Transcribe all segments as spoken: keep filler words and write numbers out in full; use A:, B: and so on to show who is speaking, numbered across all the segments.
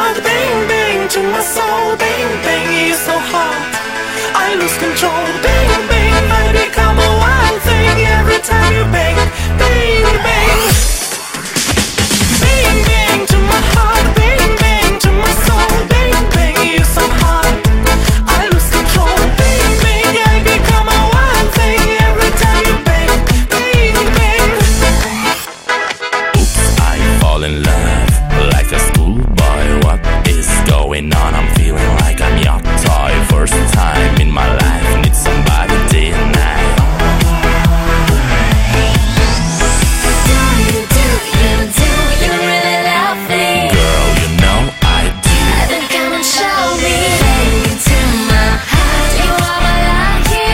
A: heart, bang, bang, to my soul, bang, bang, you're so hot, I lose control, bang, bang, I become a wild thing every time you bang, bang, bang. Bang, bang, to my heart, bang, bang, to my soul, bang, bang, you're so hot, I lose control, bang, bang, I become a wild thing every time you bang, bang, bang.
B: Oops, I fall in love like a schoolboy. What is going on? I'm feeling like I'm your toy. First time in my life, need somebody day and night.
C: Do you, do you, do you really love me?
B: Girl, you know I do.
C: Then come and show me. Bang to my heart, you are my lucky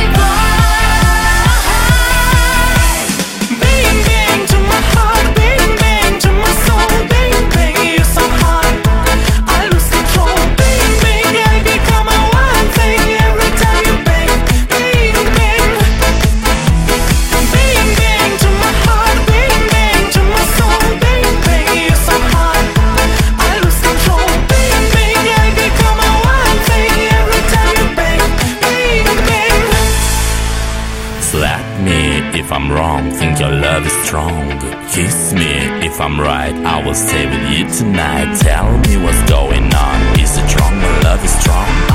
C: boy.
A: Bang, bang, to my heart, bang, bang, to my soul, bang, bang, you're so hot, I lose control, bang, bang, I become a wild thing every time you bang, bang, bang. Bang, bang, to my heart, bang, bang, to my soul, bang, bang, you're so hot, I lose control, bang, bang, I become a wild thing every time you bang, bang, bang.
B: Slap me if I'm wrong, think your love is strong. Kiss me if I'm right, I will stay with you tonight. Tell me what's going on, is it wrong? My love is strong.